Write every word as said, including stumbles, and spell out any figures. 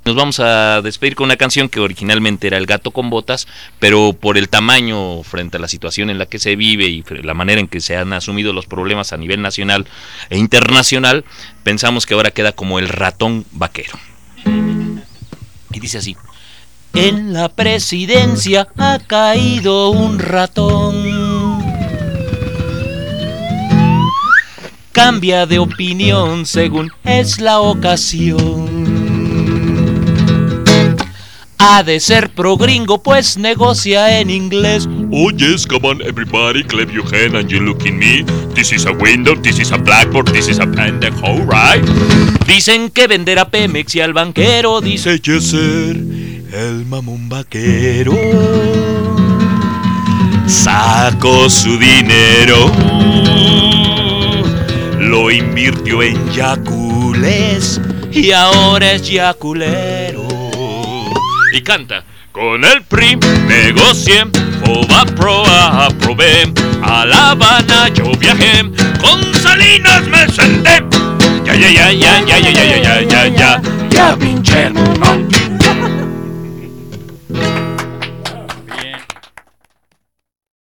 Nos vamos a despedir con una canción que originalmente era El gato con botas, pero por el tamaño frente a la situación en la que se vive y la manera en que se han asumido los problemas a nivel nacional e internacional, pensamos que ahora queda como El ratón vaquero. Y dice así: en la presidencia ha caído un ratón, cambia de opinión según es la ocasión. Ha de ser pro gringo, pues negocia en inglés. Oh yes, come on everybody, clap your hand and you look in me. This is a window, this is a blackboard, this is a pendejo, right? Dicen que vender a Pemex y al banquero dice yes sir, el mamón vaquero. Sacó su dinero, lo invirtió en yacules y ahora es yaculero. Y canta: con el P R I negocié, Fobapro aprobé, a La Habana yo viajé, con Salinas me senté. Ya, ya, ya, ya, ya, ya, ya, ya, ya, ya, ya, pinche mono.